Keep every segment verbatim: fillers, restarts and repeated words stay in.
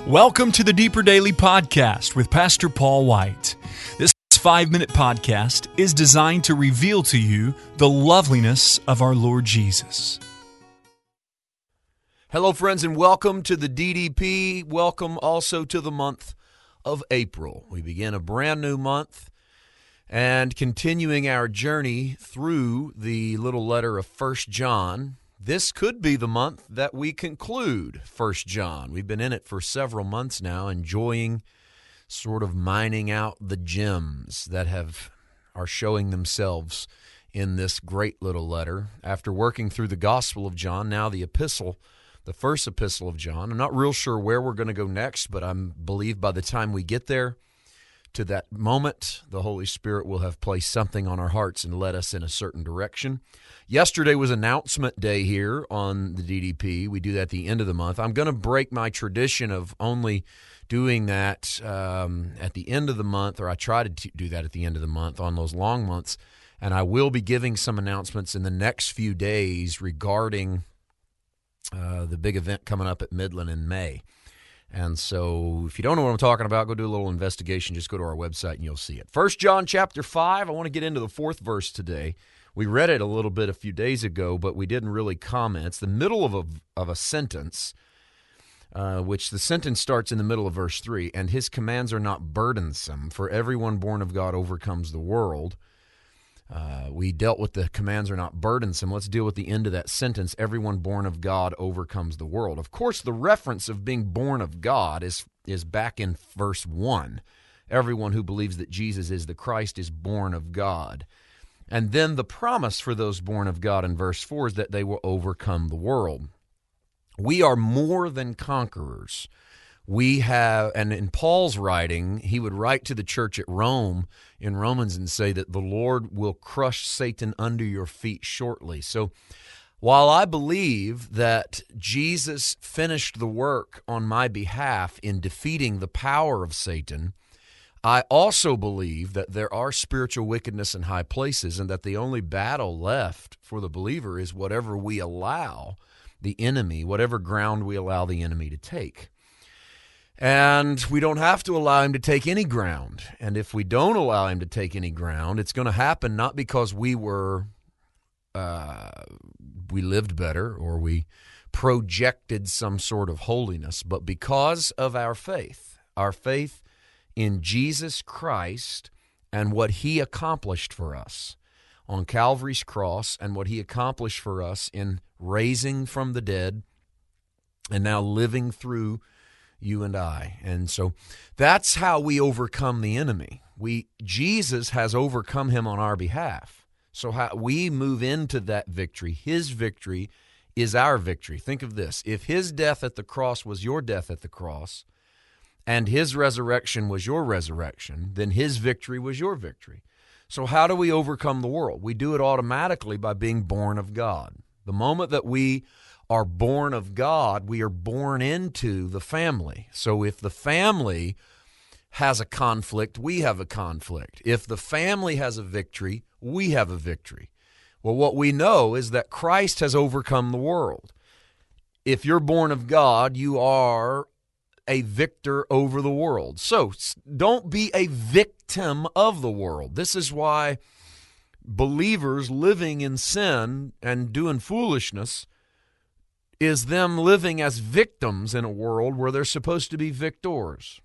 Welcome to the Deeper Daily Podcast with Pastor Paul White. This five-minute podcast is designed to reveal to you the loveliness of our Lord Jesus. Hello, friends, and welcome to the D D P. Welcome also to the month of April. We begin a brand new month and continuing our journey through the little letter of First John. This could be the month that we conclude First John. We've been in it for several months now, enjoying sort of mining out the gems that have are showing themselves in this great little letter. After working through the Gospel of John, now the epistle, the first epistle of John. I'm not real sure where we're going to go next, but I believe by the time we get there to that moment, the Holy Spirit will have placed something on our hearts and led us in a certain direction. Yesterday was announcement day here on the D D P. We do that at the end of the month. I'm going to break my tradition of only doing that um, at the end of the month, or I try to t- do that at the end of the month on those long months, and I will be giving some announcements in the next few days regarding uh, the big event coming up at Midland in May. And so if you don't know what I'm talking about, go do a little investigation. Just go to our website and you'll see it. First John chapter five, I want to get into the fourth verse today. We read it a little bit a few days ago, but we didn't really comment. It's the middle of a, of a sentence, uh, which the sentence starts in the middle of verse three. And his commands are not burdensome, for everyone born of God overcomes the world. Uh, we dealt with the commands are not burdensome. Let's deal with the end of that sentence. Everyone born of God overcomes the world. Of course, the reference of being born of God is, is back in verse one. Everyone who believes that Jesus is the Christ is born of God. And then the promise for those born of God in verse four is that they will overcome the world. We are more than conquerors. We have, and in Paul's writing, he would write to the church at Rome in Romans and say that the Lord will crush Satan under your feet shortly. So while I believe that Jesus finished the work on my behalf in defeating the power of Satan, I also believe that there are spiritual wickedness in high places and that the only battle left for the believer is whatever we allow the enemy, whatever ground we allow the enemy to take. And we don't have to allow him to take any ground. And if we don't allow him to take any ground, it's going to happen not because we were, uh, we lived better or we projected some sort of holiness, but because of our faith, our faith in Jesus Christ and what he accomplished for us on Calvary's cross and what he accomplished for us in raising from the dead and now living through you and I. And so that's how we overcome the enemy. We Jesus has overcome him on our behalf. So how we move into that victory. His victory is our victory. Think of this. If his death at the cross was your death at the cross, and his resurrection was your resurrection, then his victory was your victory. So how do we overcome the world? We do it automatically by being born of God. The moment that we are born of God, we are born into the family. So if the family has a conflict, we have a conflict. If the family has a victory, we have a victory. Well, what we know is that Christ has overcome the world. If you're born of God, you are a victor over the world. So don't be a victim of the world. This is why believers living in sin and doing foolishness is them living as victims in a world where they're supposed to be victors.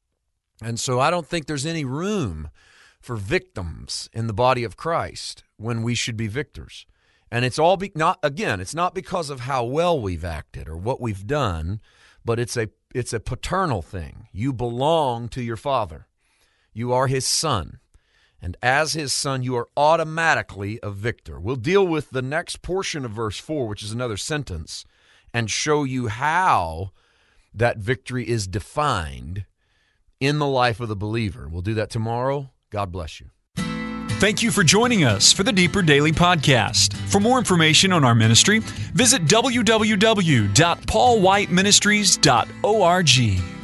And so I don't think there's any room for victims in the body of Christ when we should be victors. And it's all be, not again, it's not because of how well we've acted or what we've done, but it's a it's a paternal thing. You belong to your Father. You are his son. And as his son, you are automatically a victor. We'll deal with the next portion of verse four, which is another sentence, and show you how that victory is defined in the life of the believer. We'll do that tomorrow. God bless you. Thank you for joining us for the Deeper Daily Podcast. For more information on our ministry, visit w w w dot paul white ministries dot org.